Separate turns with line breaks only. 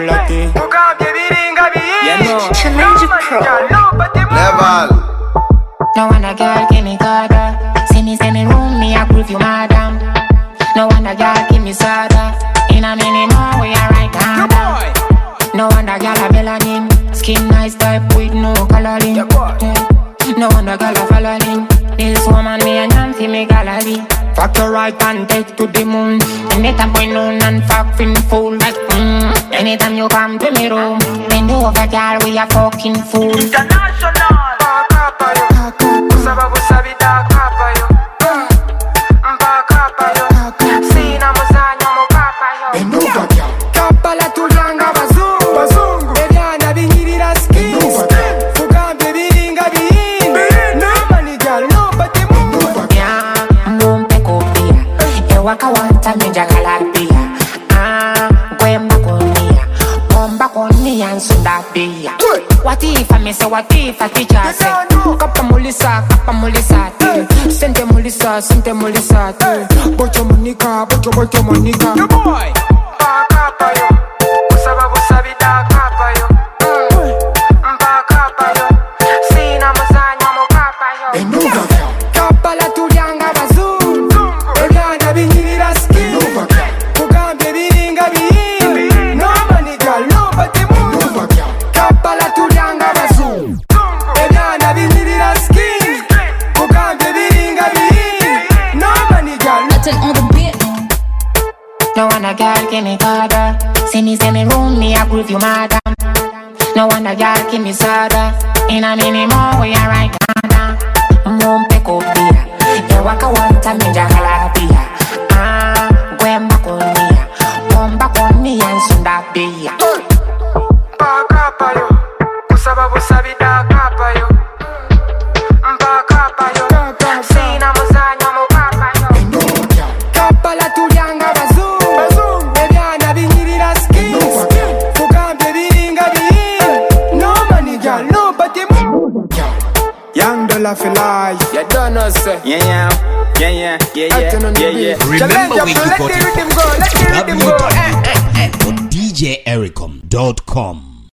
lucky.
Challenge Pro.
Level.
No wonder girl give me goda. See me room, me I prove you madam. No wonder girl give me soda. In a minute more we are right now. No wonder girl a melanin. Skin nice type with no coloring. No wonder girl a following. This woman me a yam fi me gallery. Fuck your right and take to the moon. Anytime we noon and fucking fool like anytime you come to me room, bend over girl we a fucking fool.
International. Sababu sabida kapa yo. Kapa yo. Sina muzanyo mo kapa yo.
Bend over, girl. Kapa la tulianga bazungu. Eliana binyirira skis. Fugambe biringa biini. No money girl, no bati mungu.
Mumpe kopia. Ewaka wanta minja kalapia. Gwemba konia. Bomba konia nsunda pia. What if I miss? What if I teacher say? Kapa mulisa te. Sente mulisa te. Bocho Monica.
Your boy. Kapa yo. Sababu sabida kapa yo. Kapa yo. Sina muzanyo mo kapa yo.
Bend over, girl. Kapa la tulianga bazungu. Eliana binyirira skis. Fugambe biringa biini. No money girl, no bati mungu. Kapa la tulianga bazungu. Eliana binyirira skis. Fugambe biringa biini. No money girl, no.
No wonder girl give me goda. See me room, me I prove you madam. No wonder girl give me soda. In a minute more we are right now. Mumpe kopia. Ewaka wanta minja kalapia. Gwemba konia. Bomba konia nsunda pia.
Kapa yo. Sababu sabida kapa yo. Kapa yo. Sina muzanyo mo kapa yo.
Kapa la tulianga bazungu. Eliana binyirira skis. Fugambe biringa biini. No money girl, no bati mungu. Young dollar for life.
You don't know, sir.
Yeah.
Remember we got it
Let the rhythm go.
www.djericom.com.